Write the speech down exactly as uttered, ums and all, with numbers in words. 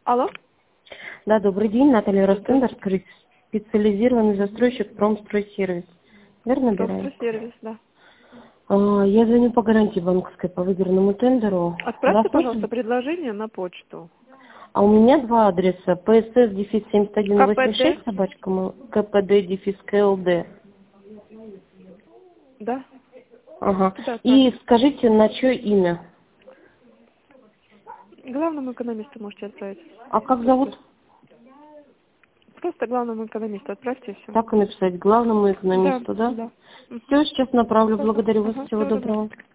Алло. Да, добрый день, Наталья Ростендер, специализированный застройщик Промстройсервис. Верно, Бирай? Промстройсервис, да. А, я звоню по гарантии банковской по выигранному тендеру. Отправьте, Вас пожалуйста, можно? предложение на почту. А у меня два адреса. пэ эс эс дефис семьдесят один восемьдесят КПД, шесть собачка, ка пэ дэ дефис ка эл дэ. да. Ага. Туда И отправьте. скажите, на чье имя? Главному экономисту можете отправить. А как Просто, зовут? просто главному экономисту отправьте и все. Так и написать. Главному Да, экономисту, да? да. Угу. Все, сейчас направлю. Хорошо. Благодарю вас. Ага, Всего всего доброго. доброго.